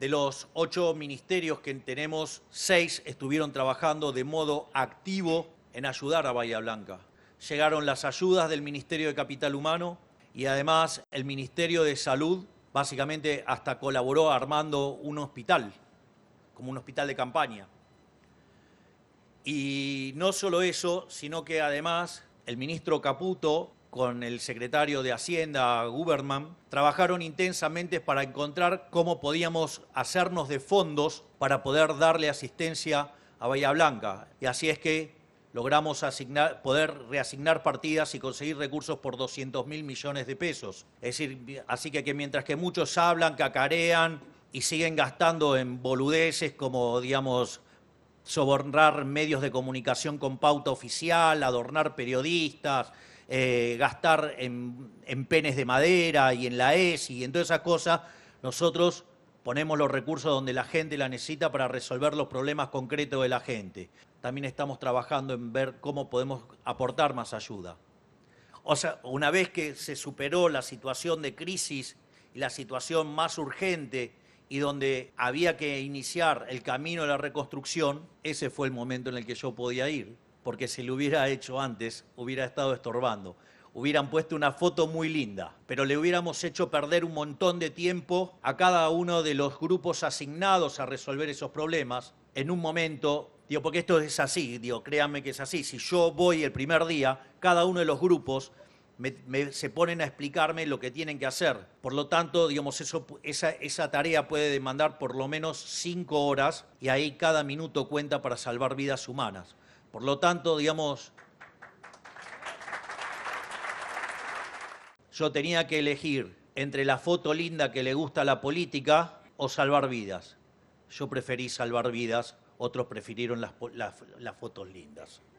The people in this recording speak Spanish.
De los 8 ministerios que tenemos, 6 estuvieron trabajando de modo activo en ayudar a Bahía Blanca. Llegaron las ayudas del Ministerio de Capital Humano y además el Ministerio de Salud básicamente hasta colaboró armando un hospital, como un hospital de campaña. Y no solo eso, sino que además el ministro Caputo con el secretario de Hacienda, Guberman, trabajaron intensamente para encontrar cómo podíamos hacernos de fondos para poder darle asistencia a Bahía Blanca. Y así es que logramos poder reasignar partidas y conseguir recursos por 200.000 millones de pesos. Es decir, así que mientras que muchos hablan, cacarean y siguen gastando en boludeces como, digamos, sobornar medios de comunicación con pauta oficial, adornar periodistas, gastar en penes de madera y en la ESI y en todas esas cosas, nosotros ponemos los recursos donde la gente la necesita para resolver los problemas concretos de la gente. También estamos trabajando en ver cómo podemos aportar más ayuda. O sea, una vez que se superó la situación de crisis y la situación más urgente y donde había que iniciar el camino de la reconstrucción, ese fue el momento en el que yo podía ir, porque si lo hubiera hecho antes, hubiera estado estorbando. Hubieran puesto una foto muy linda, pero le hubiéramos hecho perder un montón de tiempo a cada uno de los grupos asignados a resolver esos problemas en un momento, digo, porque esto es así, digo, créanme que es así. Si yo voy el primer día, cada uno de los grupos se ponen a explicarme lo que tienen que hacer. Por lo tanto, digamos, esa tarea puede demandar por lo menos 5 horas y ahí cada minuto cuenta para salvar vidas humanas. Por lo tanto, digamos, yo tenía que elegir entre la foto linda que le gusta a la política o salvar vidas. Yo preferí salvar vidas, otros prefirieron las fotos lindas.